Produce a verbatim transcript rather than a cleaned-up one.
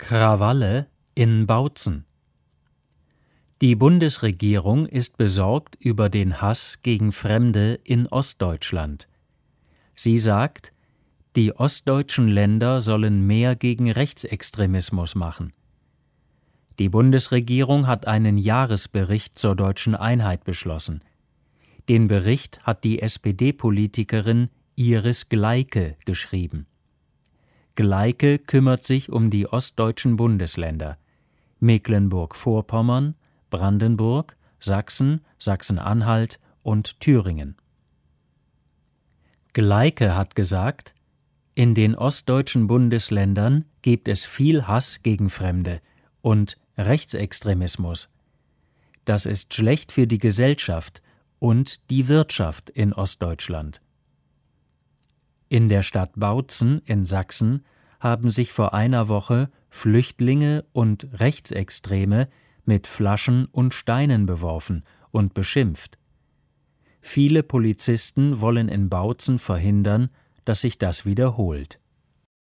Krawalle in Bautzen. Die Bundesregierung ist besorgt über den Hass gegen Fremde in Ostdeutschland. Sie sagt, die ostdeutschen Länder sollen mehr gegen Rechtsextremismus machen. Die Bundesregierung hat einen Jahresbericht zur deutschen Einheit beschlossen. Den Bericht hat die S P D-Politikerin Iris Gleike geschrieben. Gleike kümmert sich um die ostdeutschen Bundesländer Mecklenburg-Vorpommern, Brandenburg, Sachsen, Sachsen-Anhalt und Thüringen. Gleike hat gesagt, in den ostdeutschen Bundesländern gibt es viel Hass gegen Fremde und Rechtsextremismus. Das ist schlecht für die Gesellschaft und die Wirtschaft in Ostdeutschland. In der Stadt Bautzen in Sachsen haben sich vor einer Woche Flüchtlinge und Rechtsextreme mit Flaschen und Steinen beworfen und beschimpft. Viele Polizisten wollen in Bautzen verhindern, dass sich das wiederholt.